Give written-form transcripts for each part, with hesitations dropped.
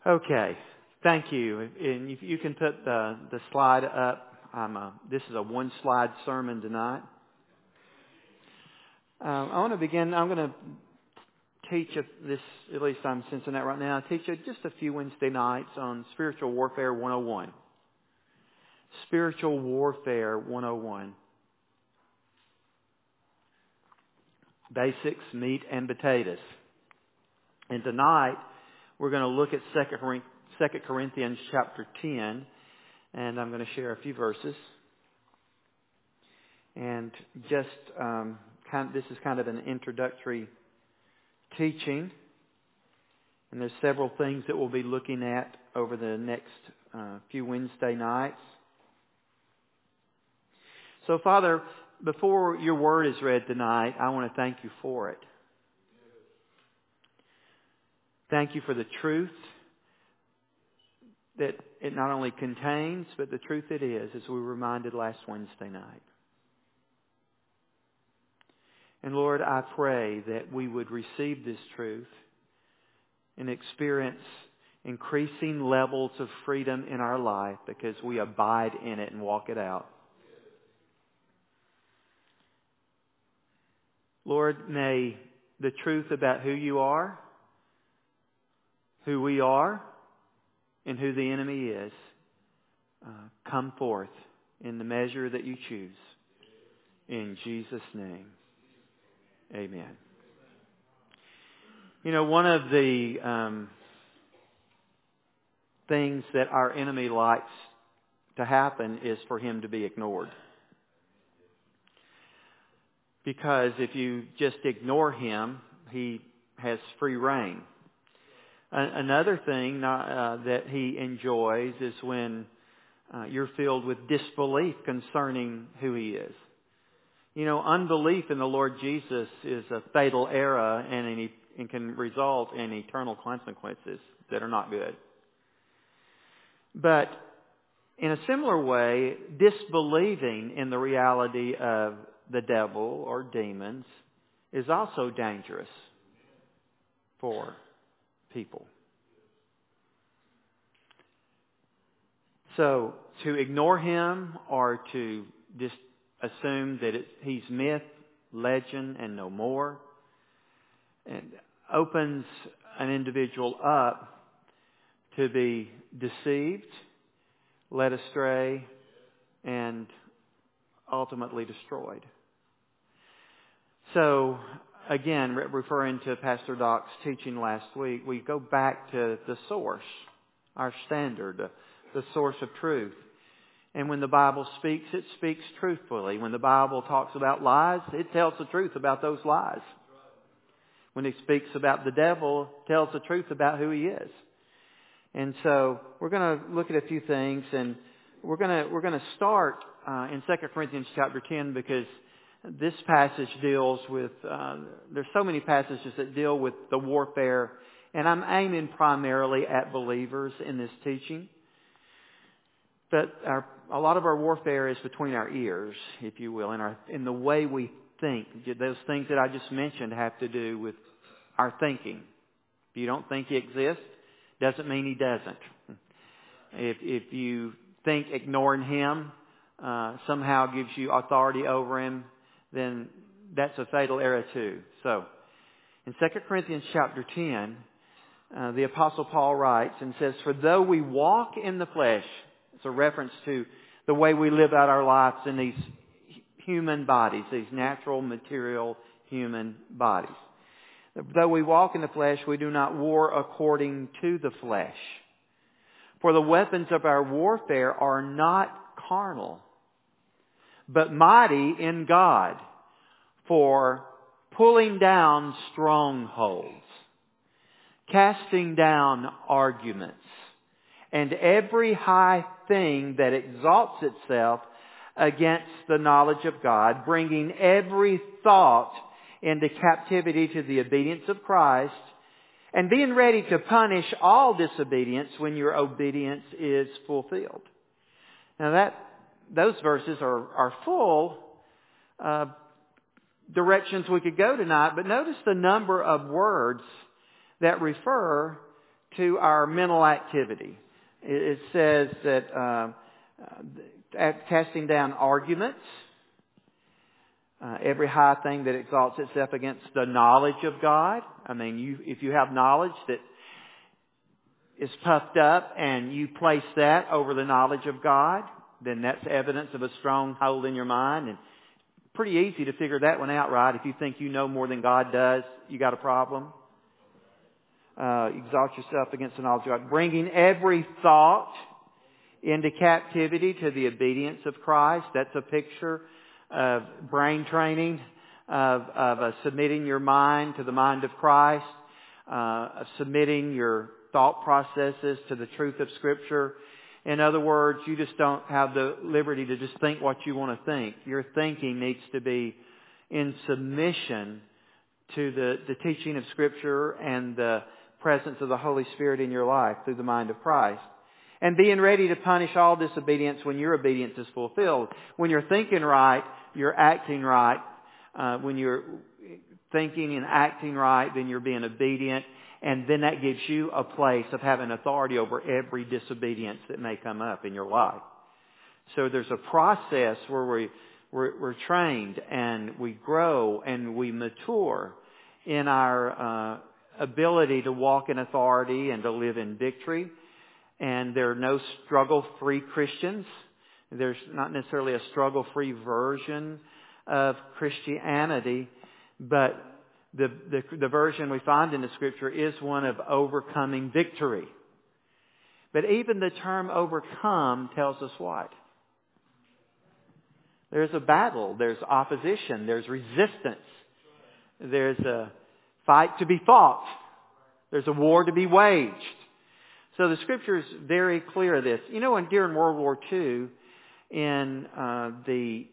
Okay, thank you. And if you can put the slide up. This is a one-slide sermon tonight. I want to begin. I'm going to teach this, at least I'm sensing that right now. I teach just a few Wednesday nights on Spiritual Warfare 101. Spiritual Warfare 101. Basics, meat and potatoes. And tonight, we're going to look at 2 Corinthians chapter 10, and I'm going to share a few verses. And just, this is kind of an introductory teaching. And there's several things that we'll be looking at over the next few Wednesday nights. So, Father, before your word is read tonight, I want to thank you for it. Thank you for the truth that it not only contains, but the truth it is, as we were reminded last Wednesday night. And Lord, I pray that we would receive this truth and experience increasing levels of freedom in our life because we abide in it and walk it out. Lord, may the truth about who you are, who we are, and who the enemy is, come forth in the measure that you choose. In Jesus' name, amen. You know, one of the things that our enemy likes to happen is for him to be ignored. Because if you just ignore him, he has free reign. Another thing that he enjoys is when you're filled with disbelief concerning who he is. You know, unbelief in the Lord Jesus is a fatal error and can result in eternal consequences that are not good. But in a similar way, disbelieving in the reality of the devil or demons is also dangerous for people. So to ignore him or to just assume that he's myth, legend, and no more, and opens an individual up to be deceived, led astray, and ultimately destroyed. So, again, referring to Pastor Doc's teaching last week, we go back to the source, our standard, the source of truth. And when the Bible speaks, it speaks truthfully. When the Bible talks about lies, it tells the truth about those lies. When it speaks about the devil, it tells the truth about who he is. And so we're going to look at a few things, and we're going to start in 2 Corinthians chapter 10 because this passage deals with, there's so many passages that deal with the warfare, and I'm aiming primarily at believers in this teaching. But a lot of our warfare is between our ears, if you will, in the way we think. Those things that I just mentioned have to do with our thinking. If you don't think he exists, doesn't mean he doesn't. If you think ignoring him somehow gives you authority over him, then that's a fatal error too. So, in 2 Corinthians chapter 10, the Apostle Paul writes and says, "For though we walk in the flesh," it's a reference to the way we live out our lives in these human bodies, these natural, material, human bodies. "Though we walk in the flesh, we do not war according to the flesh. For the weapons of our warfare are not carnal, but mighty in God for pulling down strongholds, casting down arguments, and every high thing that exalts itself against the knowledge of God, bringing every thought into captivity to the obedience of Christ, and being ready to punish all disobedience when your obedience is fulfilled." Now those verses are full of directions we could go tonight, but notice the number of words that refer to our mental activity. It says that casting down arguments, every high thing that exalts itself against the knowledge of God. I mean, if you have knowledge that is puffed up and you place that over the knowledge of God, then that's evidence of a stronghold in your mind. And pretty easy to figure that one out, right? If you think you know more than God does, you got a problem. Exalt yourself against the knowledge of God. Bringing every thought into captivity to the obedience of Christ. That's a picture of brain training, of submitting your mind to the mind of Christ, of submitting your thought processes to the truth of Scripture. In other words, you just don't have the liberty to just think what you want to think. Your thinking needs to be in submission to the teaching of Scripture and the presence of the Holy Spirit in your life through the mind of Christ. And being ready to punish all disobedience when your obedience is fulfilled. When you're thinking right, you're acting right. When you're thinking and acting right, then you're being obedient. And then that gives you a place of having authority over every disobedience that may come up in your life. So there's a process where we're trained and we grow and we mature in our ability to walk in authority and to live in victory. And there are no struggle-free Christians. There's not necessarily a struggle-free version of Christianity, but the version we find in the Scripture is one of overcoming victory. But even the term overcome tells us what? There's a battle, there's opposition, there's resistance, there's a fight to be fought, there's a war to be waged. So the Scripture is very clear of this. You know, during World War II, in the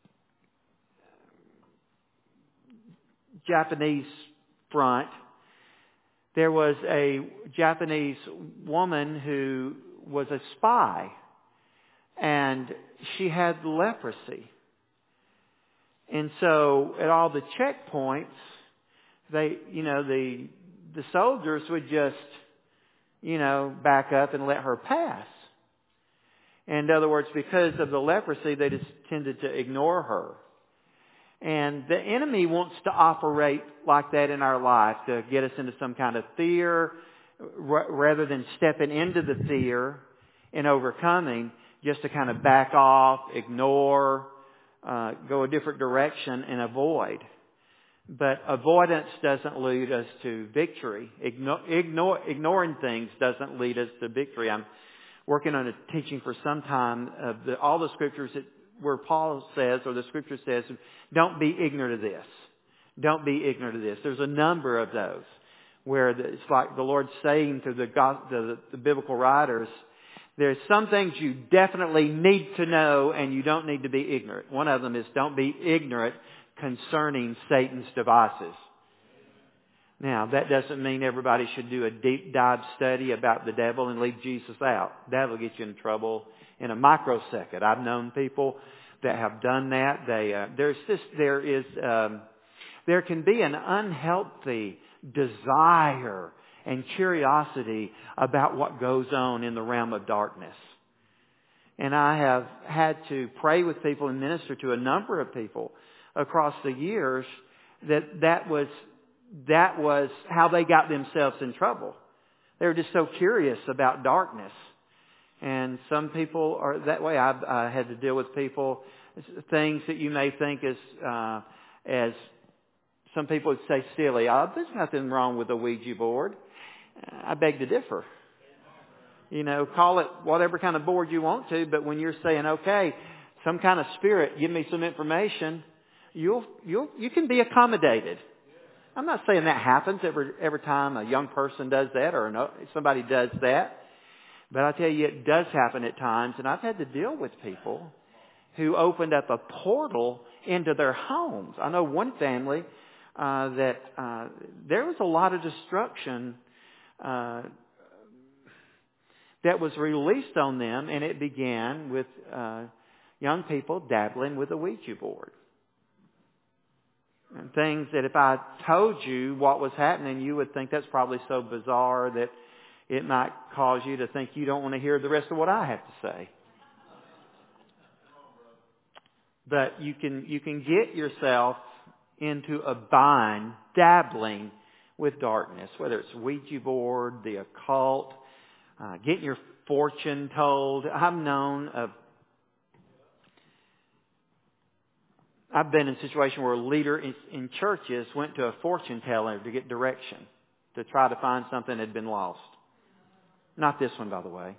Japanese front, there was a Japanese woman who was a spy, and she had leprosy. And so at all the checkpoints, the soldiers would just, back up and let her pass. In other words, because of the leprosy, they just tended to ignore her. And the enemy wants to operate like that in our life, to get us into some kind of fear, rather than stepping into the fear and overcoming, just to kind of back off, ignore, go a different direction and avoid. But avoidance doesn't lead us to victory. Ignoring things doesn't lead us to victory. I'm working on a teaching for some time of all the Scriptures where Paul says, or the Scripture says, don't be ignorant of this. Don't be ignorant of this. There's a number of those where it's like the Lord saying to the biblical writers, there's some things you definitely need to know and you don't need to be ignorant. One of them is don't be ignorant concerning Satan's devices. Now, that doesn't mean everybody should do a deep dive study about the devil and leave Jesus out. That'll get you in trouble in a microsecond. I've known people that have done that. There can be an unhealthy desire and curiosity about what goes on in the realm of darkness. And I have had to pray with people and minister to a number of people across the years that was how they got themselves in trouble. They were just so curious about darkness. And some people are that way. I've had to deal with people, things that you may think as some people would say silly. There's nothing wrong with a Ouija board. I beg to differ. Call it whatever kind of board you want to, but when you're saying, okay, some kind of spirit, give me some information, you can be accommodated. I'm not saying that happens every time a young person does that or somebody does that. But I tell you, it does happen at times. And I've had to deal with people who opened up a portal into their homes. I know one family that there was a lot of destruction that was released on them. And it began with young people dabbling with a Ouija board. And things that if I told you what was happening, you would think that's probably so bizarre that, It might cause you to think you don't want to hear the rest of what I have to say. But you can get yourself into a bind, dabbling with darkness, whether it's Ouija board, the occult, getting your fortune told. I've been in a situation where a leader in churches went to a fortune teller to get direction, to try to find something that had been lost. Not this one, by the way.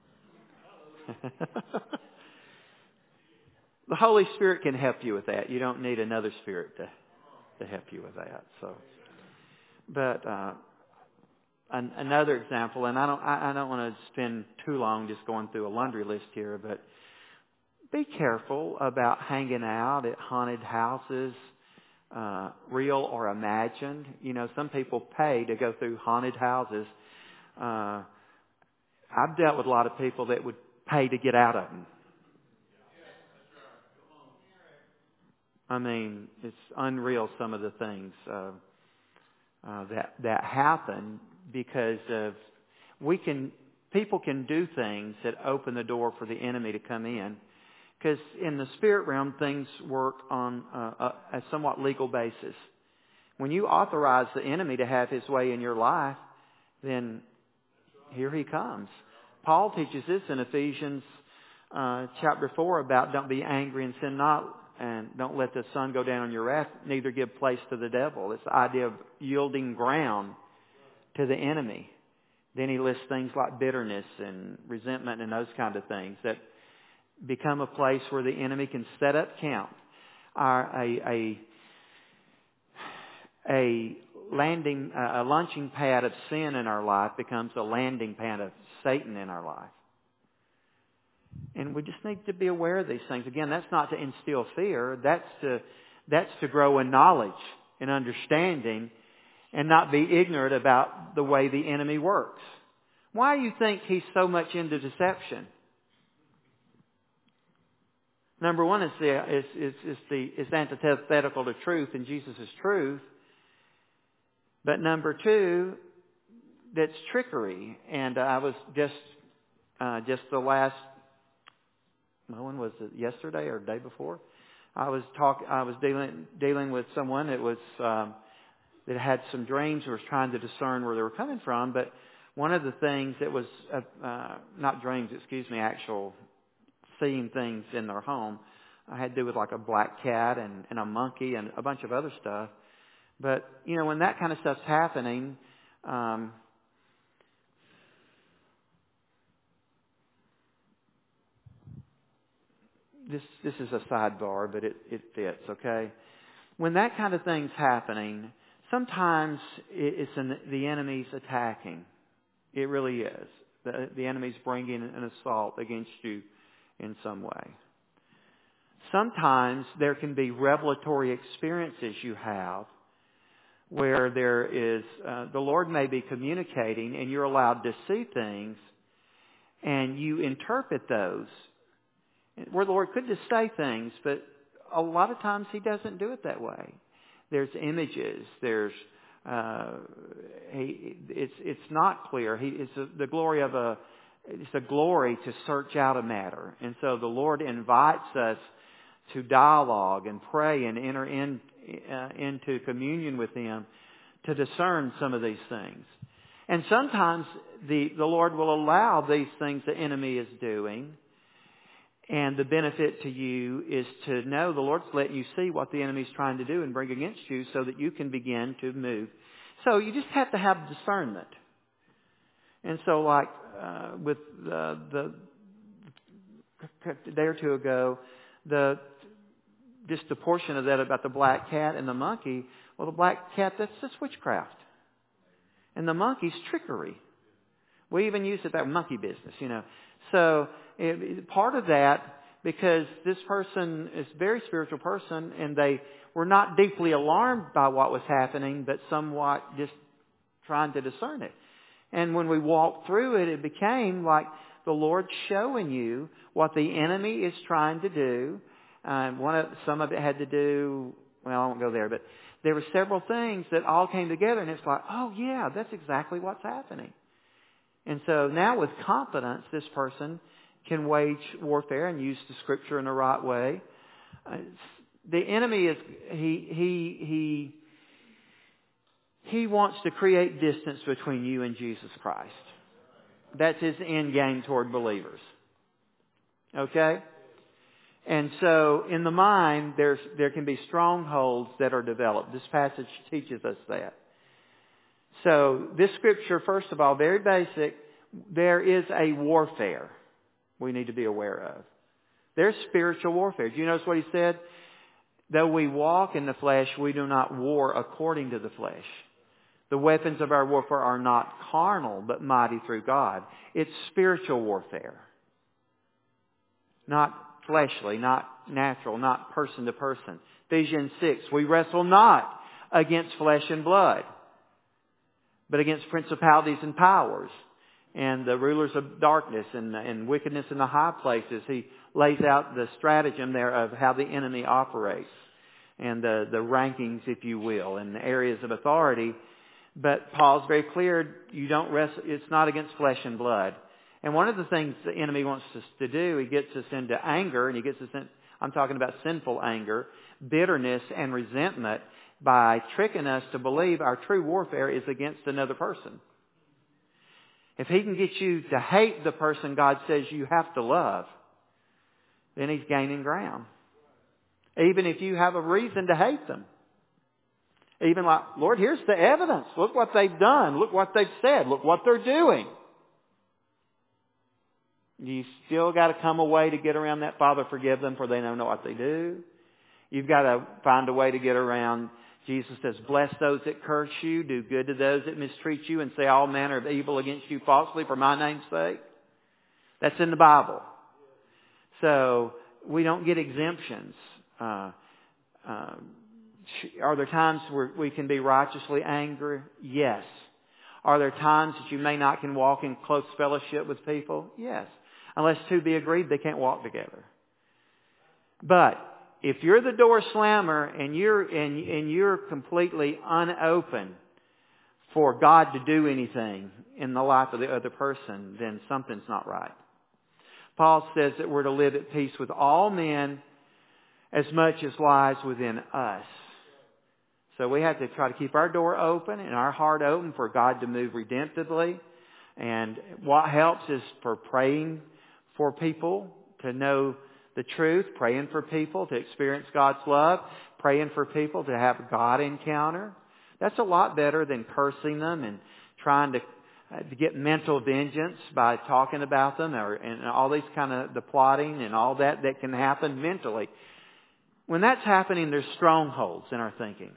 The Holy Spirit can help you with that. You don't need another spirit to help you with that. So, but another example, and I don't want to spend too long just going through a laundry list here, but be careful about hanging out at haunted houses, real or imagined. You know, some people pay to go through haunted houses. I've dealt with a lot of people that would pay to get out of them. I mean, it's unreal some of the things that happen because of people can do things that open the door for the enemy to come in. Because in the spirit realm, things work on a somewhat legal basis. When you authorize the enemy to have his way in your life, then here he comes. Paul teaches this in Ephesians chapter 4 about don't be angry and sin not, and don't let the sun go down on your wrath, neither give place to the devil. It's the idea of yielding ground to the enemy. Then he lists things like bitterness and resentment and those kind of things that become a place where the enemy can set up camp. A launching pad of sin in our life becomes a landing pad of Satan in our life. And we just need to be aware of these things. Again, that's not to instill fear. That's to grow in knowledge and understanding and not be ignorant about the way the enemy works. Why do you think he's so much into deception? Number one, it's antithetical to truth, and Jesus is truth. But number two, that's trickery. And I was just the last, when was it? Yesterday or the day before? I was dealing with someone that was that had some dreams and was trying to discern where they were coming from. But one of the things that was not dreams, actual seeing things in their home. I had to do with like a black cat and a monkey and a bunch of other stuff. But, you know, when that kind of stuff's happening, this is a sidebar, but it fits, okay? When that kind of thing's happening, sometimes it's the enemy's attacking. It really is. The enemy's bringing an assault against you in some way. Sometimes there can be revelatory experiences you have where there is, the Lord may be communicating and you're allowed to see things and you interpret those. Where the Lord could just say things, but a lot of times He doesn't do it that way. There's images, there's, it's not clear. It's the glory of it's a glory to search out a matter. And so the Lord invites us to dialogue and pray and enter into communion with Him to discern some of these things. And sometimes the Lord will allow these things the enemy is doing. And the benefit to you is to know the Lord's letting you see what the enemy's trying to do and bring against you so that you can begin to move. So you just have to have discernment. And so like with the day or two ago, just a portion of that about the black cat and the monkey. Well, the black cat, that's just witchcraft. And the monkey's trickery. We even use it that monkey business, you know. So part of that, because this person is a very spiritual person and they were not deeply alarmed by what was happening, but somewhat just trying to discern it. And when we walked through it, it became like the Lord showing you what the enemy is trying to do. Some of it had to do, well, I won't go there, but there were several things that all came together and it's like, oh yeah, that's exactly what's happening. And so now with confidence, this person can wage warfare and use the Scripture in the right way. The enemy is, he wants to create distance between you and Jesus Christ. That's his end game toward believers. Okay? And so in the mind, there can be strongholds that are developed. This passage teaches us that. So this Scripture, first of all, very basic, there is a warfare we need to be aware of. There's spiritual warfare. Do you notice what he said? Though we walk in the flesh, we do not war according to the flesh. The weapons of our warfare are not carnal, but mighty through God. It's spiritual warfare. Not fleshly, not natural, not person to person. Ephesians 6, we wrestle not against flesh and blood, but against principalities and powers and the rulers of darkness and wickedness in the high places. He lays out the stratagem there of how the enemy operates and the rankings, if you will, and the areas of authority. But Paul's very clear, you don't wrestle, it's not against flesh and blood. And one of the things the enemy wants us to do, he gets us into anger, and he gets us in, I'm talking about sinful anger, bitterness and resentment, by tricking us to believe our true warfare is against another person. If he can get you to hate the person God says you have to love, then he's gaining ground. Even if you have a reason to hate them. Even like, Lord, here's the evidence. Look what they've done. Look what they've said. Look what they're doing. You still got to come a way to get around that. Father, forgive them, for they don't know what they do. You've got to find a way to get around. Jesus says, bless those that curse you, do good to those that mistreat you, and say all manner of evil against you falsely for my name's sake. That's in the Bible. So we don't get exemptions. Are there times where we can be righteously angry? Yes. Are there times that you may not can walk in close fellowship with people? Yes. Unless two be agreed, they can't walk together. But if you're the door slammer and you're completely unopen for God to do anything in the life of the other person, then something's not right. Paul says that we're to live at peace with all men as much as lies within us. So we have to try to keep our door open and our heart open for God to move redemptively. And what helps is for praying for people to know the truth, praying for people to experience God's love, praying for people to have a God encounter. That's a lot better than cursing them and trying to get mental vengeance by talking about them and all these kind of the plotting and all that can happen mentally. When that's happening, there's strongholds in our thinking.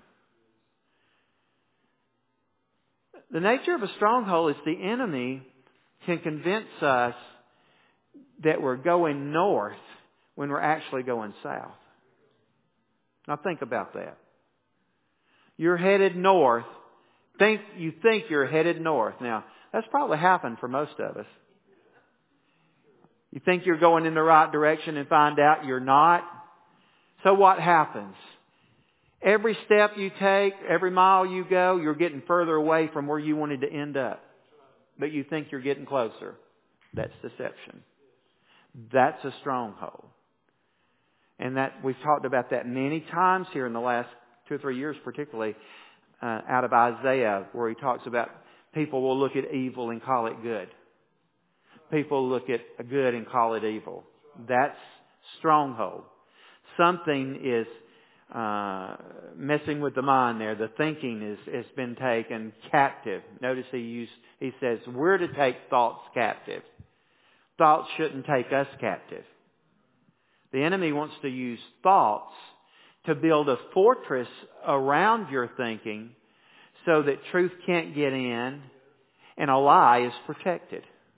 The nature of a stronghold is the enemy can convince us that we're going north when we're actually going south. Now think about that. You're headed north. You think you're headed north. Now, that's probably happened for most of us. You think you're going in the right direction and find out you're not. So what happens? Every step you take, every mile you go, you're getting further away from where you wanted to end up. But you think you're getting closer. That's deception. That's a stronghold. And that we've talked about that many times here in the last 2 or 3 years, particularly out of Isaiah, where he talks about people will look at evil and call it good. People look at good and call it evil. That's stronghold. Something is messing with the mind there. The thinking has been taken captive. Notice he says we're to take thoughts captive. Thoughts shouldn't take us captive. The enemy wants to use thoughts to build a fortress around your thinking so that truth can't get in and a lie is protected.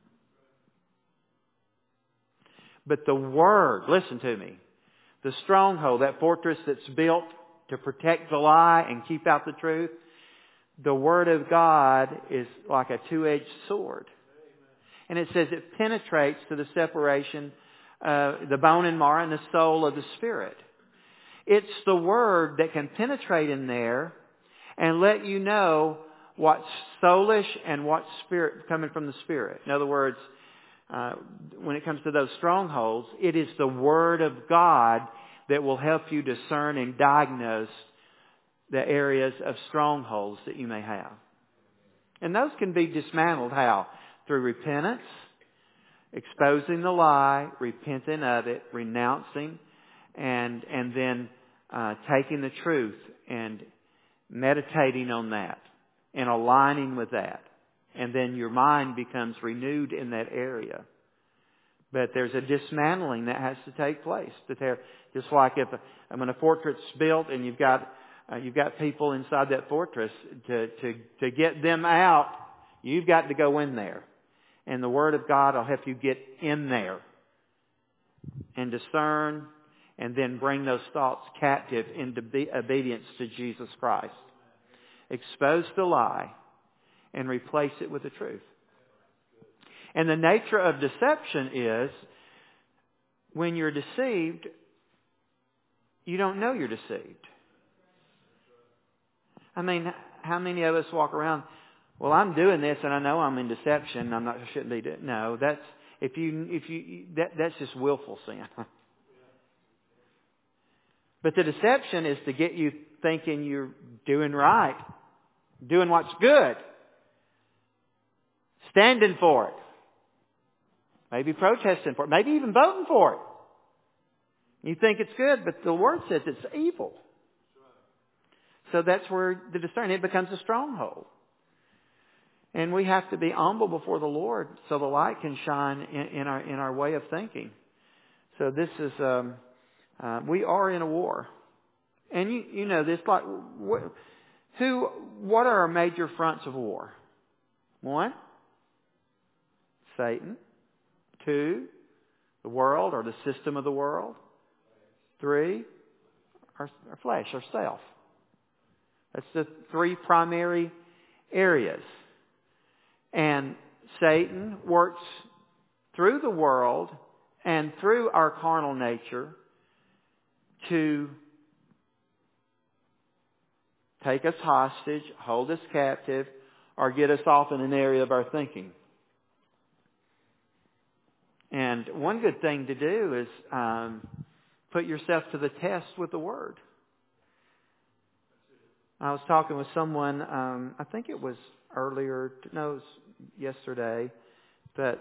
But the Word, listen to me, the stronghold, that fortress that's built to protect the lie and keep out the truth, the Word of God is like a two-edged sword. And it says it penetrates to the separation, the bone and marrow and the soul of the Spirit. It's the Word that can penetrate in there and let you know what's soulish and what's spirit, coming from the Spirit. In other words, when it comes to those strongholds, it is the Word of God that will help you discern and diagnose the areas of strongholds that you may have. And those can be dismantled how? Through repentance, exposing the lie, repenting of it, renouncing, and then taking the truth and meditating on that and aligning with that. And then your mind becomes renewed in that area. But there's a dismantling that has to take place. Just like when a fortress is built and you've got people inside that fortress, to get them out, you've got to go in there. And the Word of God will help you get in there and discern and then bring those thoughts captive into obedience to Jesus Christ. Expose the lie and replace it with the truth. And the nature of deception is when you're deceived, you don't know you're deceived. I mean, how many of us walk around, well, I'm doing this and I know I'm in deception. I shouldn't be doing it. No, that's just willful sin. But the deception is to get you thinking you're doing right, doing what's good, standing for it, maybe protesting for it, maybe even voting for it. You think it's good, but the Word says it's evil. So that's where the discerning, it becomes a stronghold. And we have to be humble before the Lord so the light can shine in our way of thinking. So this is, we are in a war. And you know this, like, what are our major fronts of war? 1, Satan. 2, the world or the system of the world. 3, our flesh, our self. That's the 3 primary areas. And Satan works through the world and through our carnal nature to take us hostage, hold us captive, or get us off in an area of our thinking. And one good thing to do is put yourself to the test with the Word. I was talking with someone, I think it was yesterday, but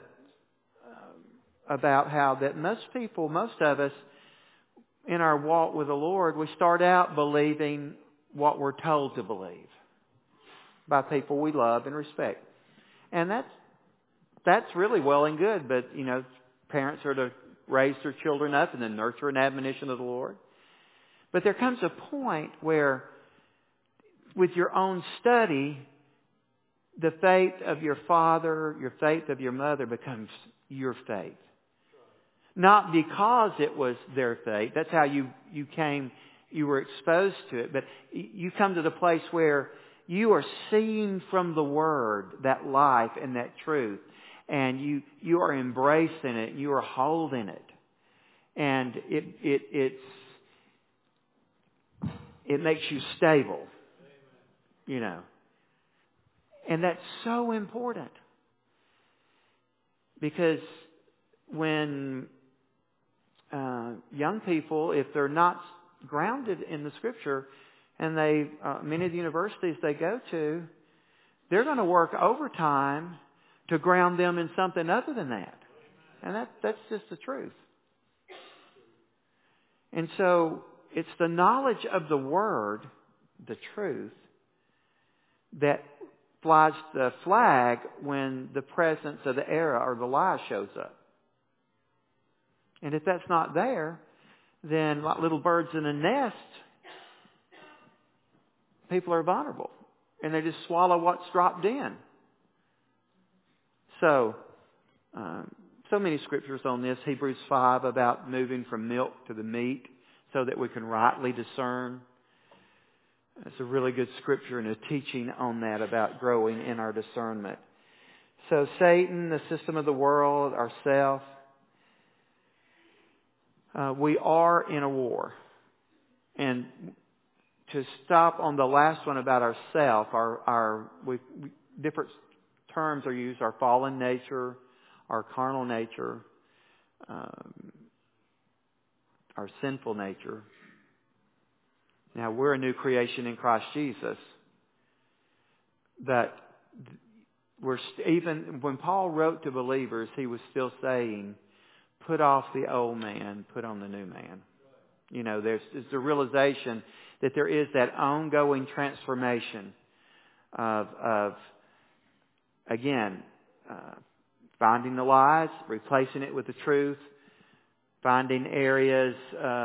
about how that most of us, in our walk with the Lord, we start out believing what we're told to believe by people we love and respect. And that's really well and good, but, parents are to raise their children up and then nurture an admonition of the Lord. But there comes a point where, with your own study, the faith of your father, your faith of your mother becomes your faith. Not because it was their faith. That's how you were exposed to it. But you come to the place where you are seeing from the Word that life and that truth. And you are embracing it. You are holding it. And it makes you stable. And that's so important. Because when young people, if they're not grounded in the Scripture, and many of the universities they go to, they're going to work overtime to ground them in something other than that. And that's just the truth. And so it's the knowledge of the Word, the truth, that flies the flag when the presence of the error or the lie shows up. And if that's not there, then like little birds in a nest, people are vulnerable. And they just swallow what's dropped in. So many scriptures on this. Hebrews 5 about moving from milk to the meat so that we can rightly discern. It's a really good scripture and a teaching on that about growing in our discernment. So Satan, the system of the world, ourself, we are in a war. And stop on the last one about ourself, different terms are used: our fallen nature, our carnal nature, our sinful nature. Now, we're a new creation in Christ Jesus. But even when Paul wrote to believers, he was still saying, put off the old man, put on the new man. You know, there's the realization that there is that ongoing transformation of finding the lies, replacing it with the truth, finding areas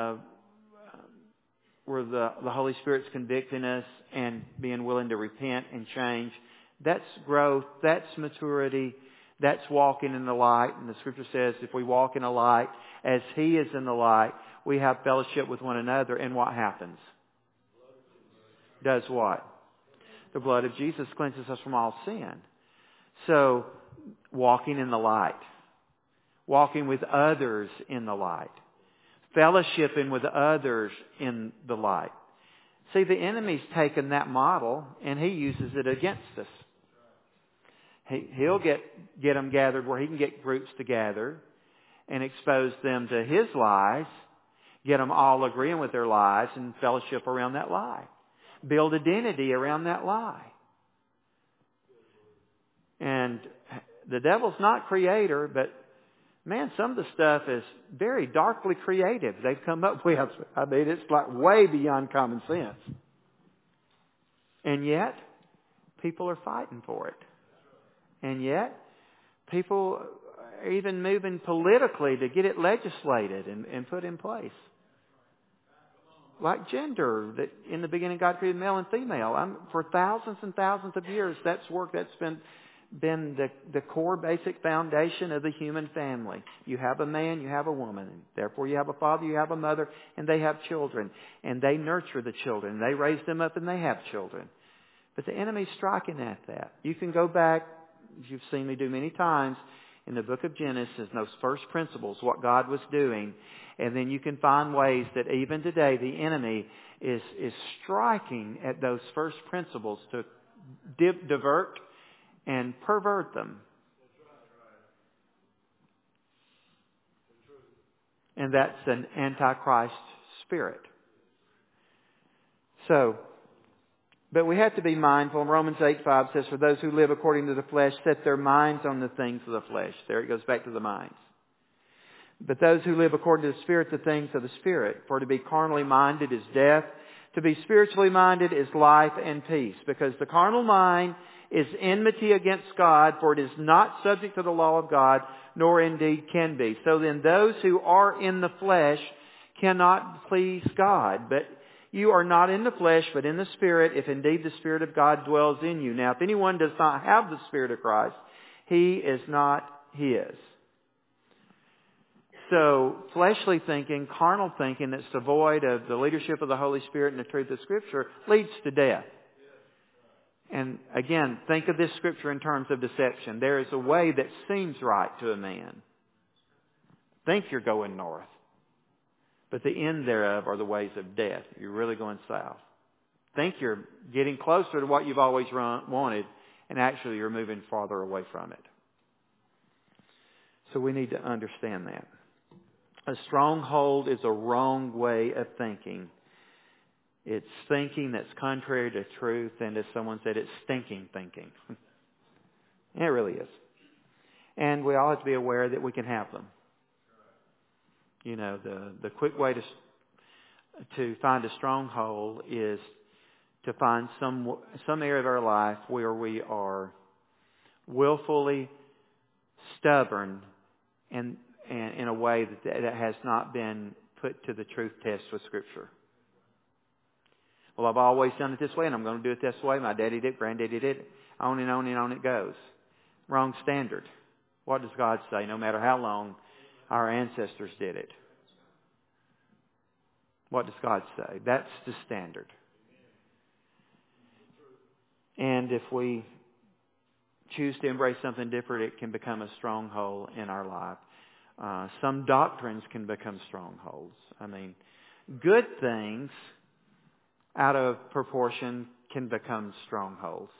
where the Holy Spirit's convicting us and being willing to repent and change. That's growth. That's maturity. That's walking in the light. And the Scripture says if we walk in the light as He is in the light, we have fellowship with one another. And what happens? Does what? The blood of Jesus cleanses us from all sin. So, walking in the light. Walking with others in the light. Fellowshipping with others in the light. See, the enemy's taken that model and he uses it against us. He'll get them gathered where he can get groups together and expose them to his lies, get them all agreeing with their lies and fellowship around that lie. Build identity around that lie. And the devil's not creator, but man, some of the stuff is very darkly creative. They've come up with, I mean, it's like way beyond common sense. And yet, people are fighting for it. And yet, people are even moving politically to get it legislated and put in place. Like gender, that in the beginning God created male and female. For thousands and thousands of years, that's work that's been the core basic foundation of the human family. You have a man, you have a woman. Therefore you have a father, you have a mother, and they have children. And they nurture the children. They raise them up and they have children. But the enemy's striking at that. You can go back, as you've seen me do many times, in the book of Genesis, those first principles, what God was doing. And then you can find ways that even today the enemy is striking at those first principles to divert and pervert them. And that's an antichrist spirit. So, but we have to be mindful. Romans 8:5 says, for those who live according to the flesh set their minds on the things of the flesh. There it goes back to the minds. But those who live according to the Spirit, the things of the Spirit. For to be carnally minded is death. To be spiritually minded is life and peace. Because the carnal mind is enmity against God, for it is not subject to the law of God, nor indeed can be. So then those who are in the flesh cannot please God. But you are not in the flesh, but in the Spirit, if indeed the Spirit of God dwells in you. Now, if anyone does not have the Spirit of Christ, he is not His. So, fleshly thinking, carnal thinking that's devoid of the leadership of the Holy Spirit and the truth of Scripture leads to death. And again, think of this Scripture in terms of deception. There is a way that seems right to a man. Think you're going north. But the end thereof are the ways of death. You're really going south. Think you're getting closer to what you've always wanted, and actually you're moving farther away from it. So we need to understand that. A stronghold is a wrong way of thinking. It's thinking that's contrary to truth, and as someone said, it's stinking thinking. It really is. And we all have to be aware that we can have them. You know, the quick way to find a stronghold is to find some area of our life where we are willfully stubborn and in a way that has not been put to the truth test with Scripture. Well, I've always done it this way, and I'm going to do it this way. My daddy did it, granddaddy did it. On and on and on it goes. Wrong standard. What does God say? No matter how long our ancestors did it. What does God say? That's the standard. And if we choose to embrace something different, it can become a stronghold in our life. Some doctrines can become strongholds. I mean, good things out of proportion can become strongholds.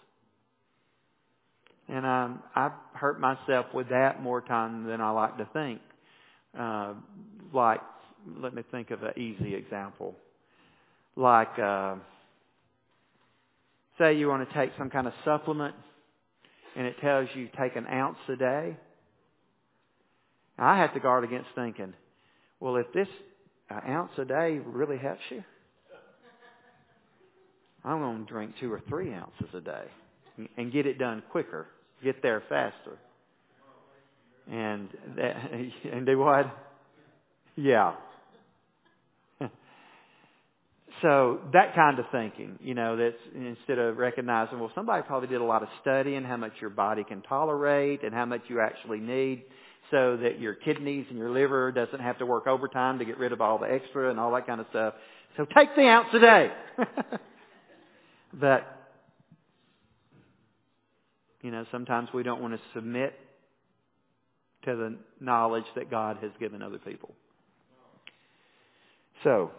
And I've hurt myself with that more time than I like to think. Like, let me think of an easy example. Like, say you want to take some kind of supplement and it tells you take an ounce a day. I have to guard against thinking, well, if this ounce a day really helps you, I'm going to drink 2 or 3 ounces a day and get it done quicker, get there faster. And do what? Yeah. So that kind of thinking, that's instead of recognizing, well, somebody probably did a lot of studying, how much your body can tolerate and how much you actually need so that your kidneys and your liver doesn't have to work overtime to get rid of all the extra and all that kind of stuff. So take the ounce a day. But, sometimes we don't want to submit to the knowledge that God has given other people. So,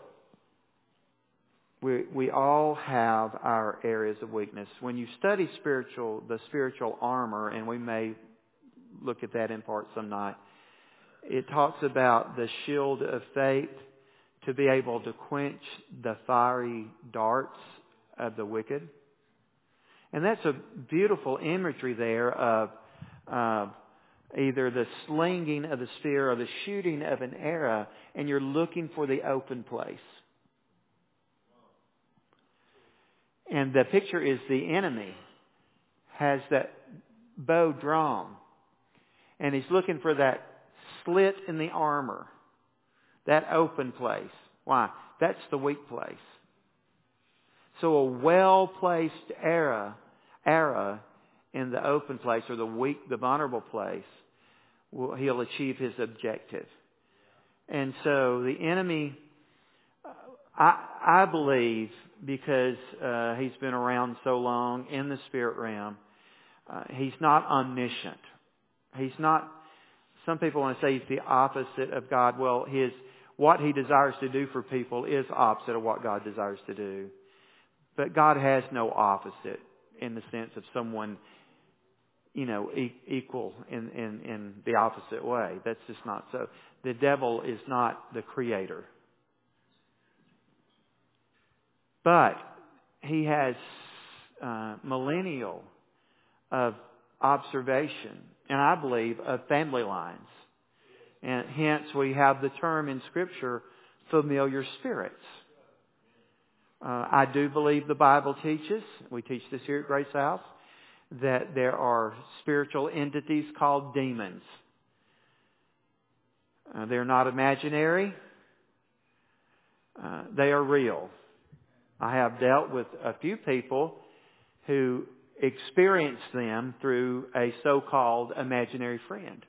we all have our areas of weakness. When you study the spiritual armor, and we may look at that in part some night, it talks about the shield of faith to be able to quench the fiery darts of the wicked. And that's a beautiful imagery there of either the slinging of the spear or the shooting of an arrow, and you're looking for the open place. And the picture is the enemy has that bow drawn, and he's looking for that slit in the armor, that open place. Why? That's the weak place. So a well-placed arrow in the open place, or the weak, the vulnerable place, he'll achieve his objective. And so the enemy, I believe, because he's been around so long in the spirit realm, he's not omniscient. He's not. Some people want to say he's the opposite of God. Well, what he desires to do for people is opposite of what God desires to do. But God has no opposite in the sense of someone, equal in the opposite way. That's just not so. The devil is not the creator. But he has millennial of observation, and I believe of family lines. And hence we have the term in Scripture, familiar spirits. I do believe the Bible teaches, we teach this here at Grace House, that there are spiritual entities called demons. They're not imaginary. They are real. I have dealt with a few people who experience them through a so-called imaginary friend.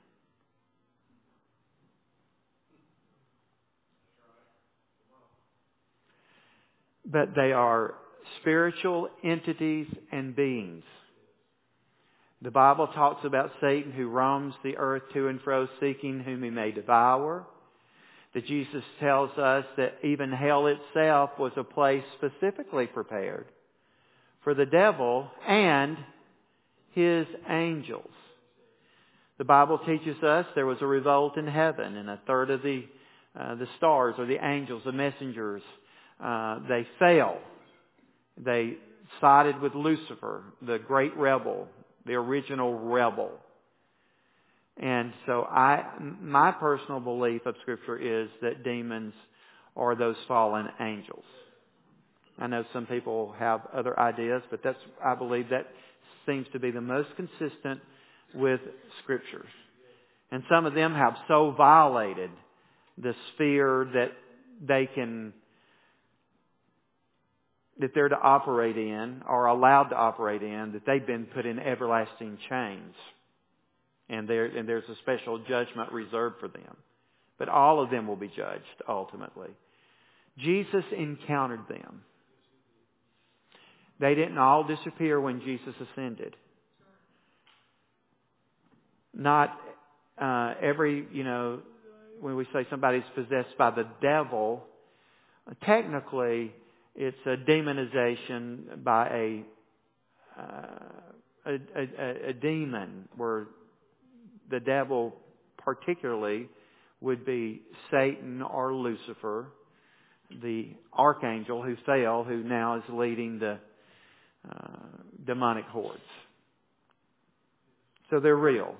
But they are spiritual entities and beings. The Bible talks about Satan who roams the earth to and fro seeking whom he may devour. That Jesus tells us that even hell itself was a place specifically prepared for the devil and his angels. The Bible teaches us there was a revolt in heaven, and a third of the stars or the angels, the messengers, they fell. They sided with Lucifer, the great rebel, the original rebel. And so my personal belief of Scripture is that demons are those fallen angels. I know some people have other ideas, but I believe that seems to be the most consistent with Scriptures. And some of them have so violated the sphere that they're to operate in, or allowed to operate in, that they've been put in everlasting chains. And there's a special judgment reserved for them. But all of them will be judged ultimately. Jesus encountered them. They didn't all disappear when Jesus ascended. Not every, when we say somebody's possessed by the devil, technically It's a demonization by a demon, where the devil particularly would be Satan or Lucifer, the archangel who fell, who now is leading the demonic hordes. So they're real.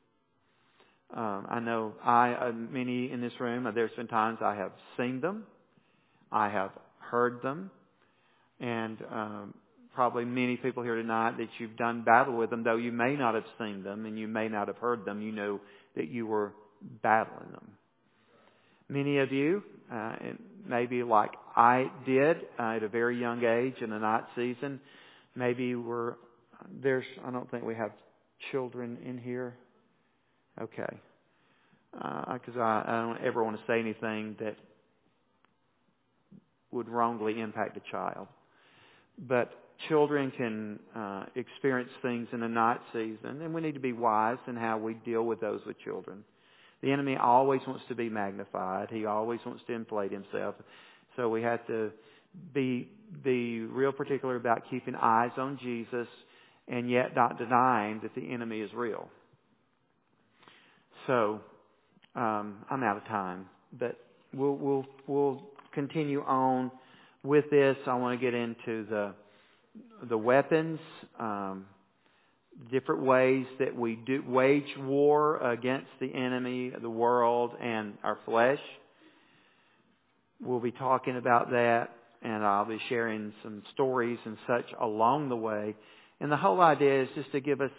I know many in this room, there's been times I have seen them, I have heard them, and probably many people here tonight that you've done battle with them, though you may not have seen them and you may not have heard them, you know that you were battling them. Many of you, maybe like I did at a very young age in the night season, maybe I don't think we have children in here. Okay. Because I don't ever want to say anything that would wrongly impact a child. But children can experience things in the night season, and we need to be wise in how we deal with those with children. The enemy always wants to be magnified. He always wants to inflate himself. So we have to be real particular about keeping eyes on Jesus and yet not denying that the enemy is real. So I'm out of time, but we'll continue on with this. I want to get into the weapons, different ways that we do wage war against the enemy, the world, and our flesh. We'll be talking about that, and I'll be sharing some stories and such along the way. And the whole idea is just to give us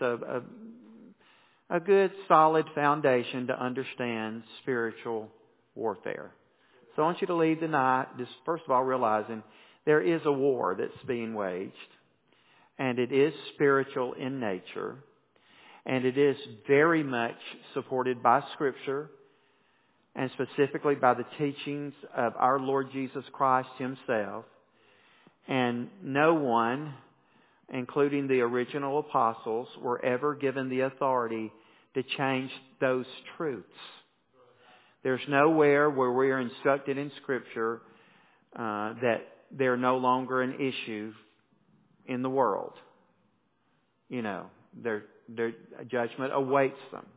a good, solid foundation to understand spiritual warfare. So I want you to leave tonight just first of all realizing there is a war that's being waged, and it is spiritual in nature, and it is very much supported by Scripture, and specifically by the teachings of our Lord Jesus Christ Himself. And no one, including the original apostles, were ever given the authority to change those truths. There's nowhere where we are instructed in Scripture that they're no longer an issue in the world. You know, their judgment awaits them.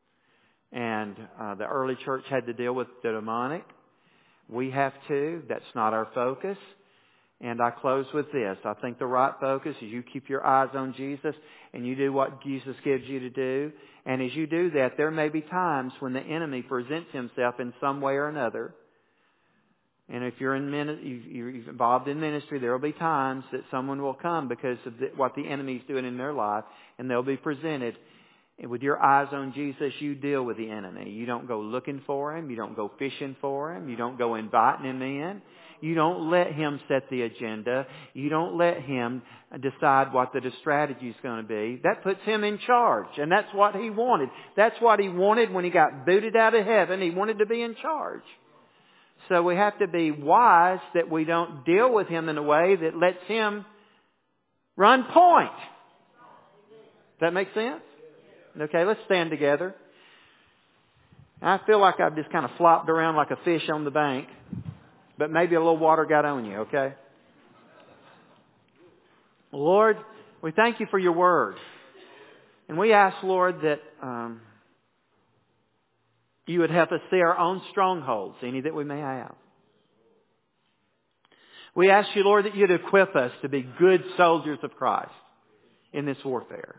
And the early church had to deal with the demonic. We have to. That's not our focus. And I close with this. I think the right focus is you keep your eyes on Jesus and you do what Jesus gives you to do. And as you do that, there may be times when the enemy presents himself in some way or another. And if you're you're involved in ministry, there will be times that someone will come because of what the enemy is doing in their life, and they'll be presented. And with your eyes on Jesus, you deal with the enemy. You don't go looking for him. You don't go fishing for him. You don't go inviting him in. You don't let him set the agenda. You don't let him decide what the strategy is going to be. That puts him in charge. And that's what he wanted. That's what he wanted when he got booted out of heaven. He wanted to be in charge. So we have to be wise that we don't deal with him in a way that lets him run point. Does that make sense? Okay, let's stand together. I feel like I've just kind of flopped around like a fish on the bank. But maybe a little water got on you, okay? Lord, we thank you for your word. And we ask, Lord, that you would help us see our own strongholds, any that we may have. We ask you, Lord, that you'd equip us to be good soldiers of Christ in this warfare.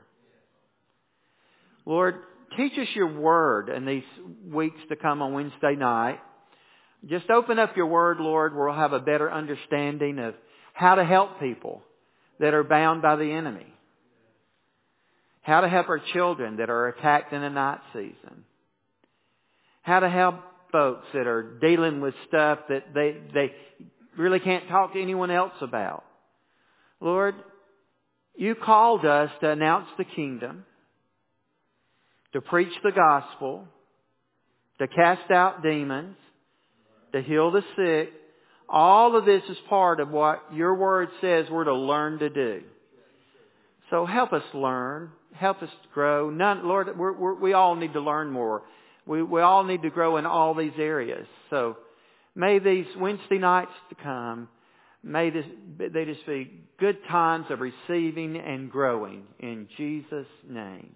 Lord, teach us your word in these weeks to come on Wednesday night. Just open up your word, Lord, where we'll have a better understanding of how to help people that are bound by the enemy. How to help our children that are attacked in the night season. How to help folks that are dealing with stuff that they really can't talk to anyone else about. Lord, you called us to announce the kingdom, to preach the gospel, to cast out demons, to heal the sick. All of this is part of what your word says we're to learn to do. So help us learn. Help us grow. Lord, we all need to learn more. We all need to grow in all these areas. So may these Wednesday nights to come May they just be good times of receiving and growing in Jesus' name.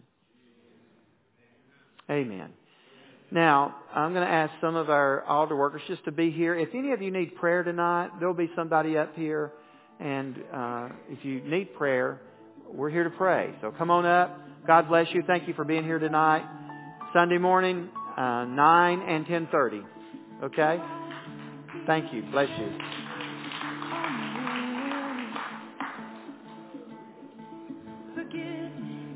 Amen. Now, I'm going to ask some of our altar workers just to be here. If any of you need prayer tonight, there'll be somebody up here. And if you need prayer, we're here to pray. So come on up. God bless you. Thank you for being here tonight. Sunday morning, 9 and 10:30. Okay? Thank you. Bless you. Forgive me.